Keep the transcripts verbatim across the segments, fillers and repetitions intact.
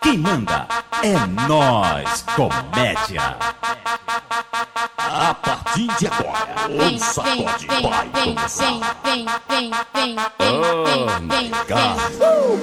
Quem manda é nós, comédia. A partir de agora, o sacode vai começar. Oh my God.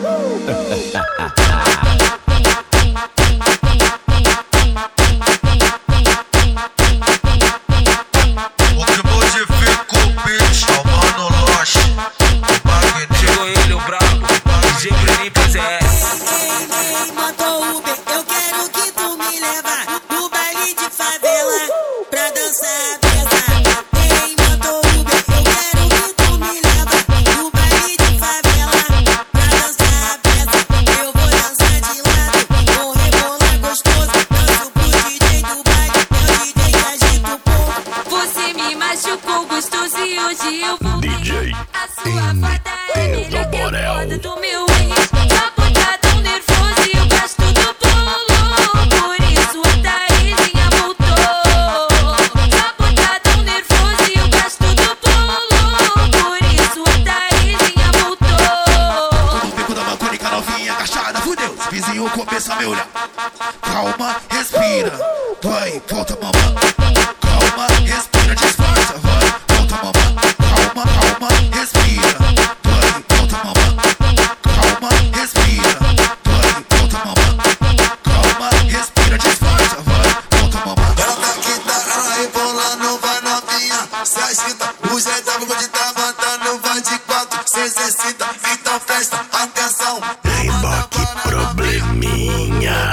Hoje eu vou D J a sua N T do Borel. Do meu ex, tá tão nervoso e eu gasto do bolo. Por isso a Thaisinha voltou. Tá tão nervoso e eu gasto do bolo. Por isso a Thaisinha voltou. No beco da mancônica novinha agachada, fudeu. Os vizinhos começam a me olhar. Calma, respira. Vai, volta mamãe. Calma, respira, disfarça, vai. Volta mamãe. Calma, calma, respira. Vai, volta mamãe. Calma, respira. Vai, volta mamãe. Calma, respira, disfarça, vai. Volta mamãe. Ela tá quinta, ela rebolando, vai novinha. Se agita, o jeito é de tá matando, vai de quatro. Se exercita, então festa, atenção. Embarque probleminha.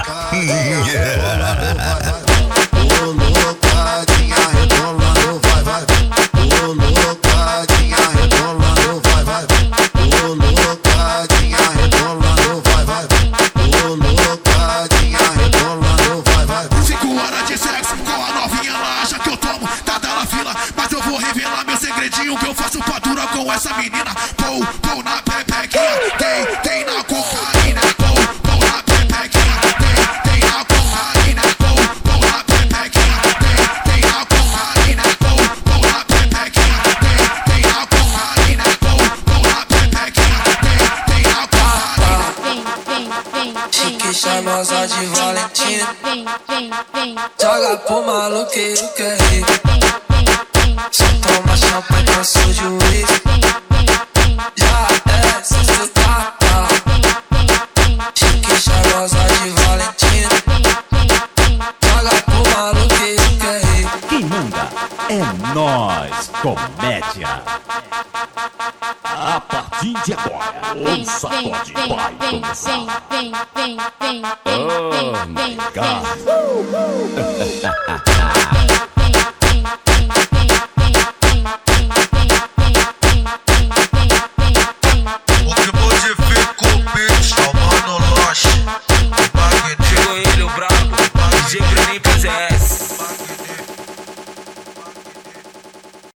Ô loucadinha rebolando, vai, vai. Ô loucadinha rebolando, vai, vai. Ô loucadinha rebolando, vai, vai. Ô loucadinha rebolando, vai, vai. Cinco horas de sexo com a novinha, ela acha que eu tomo, tá dando fila. Mas eu vou revelar meu segredinho, que eu faço padura com essa menina. Pou, pou na pepequinha, tem, tem na cocaína. Pou, pou na pepequinha, tem, tem na cocaína. Pou, pou na pepequinha, tem, tem na cocaína. Pou, pou na pepequinha, tem, tem na cocaína. Pou, pou na pepequinha, tem, tem na cocaína. Chique charmosa de Valentina, joga pro maluqueiro que é rei. Só toma champanhe com surge o uísque. Já é, se cê tá, tá. Chique charmosa de Valentina, joga pro maluqueiro que é rei. Quem manda é nós, comédia. A partir de agora, o sacode vai começar. Oh my God.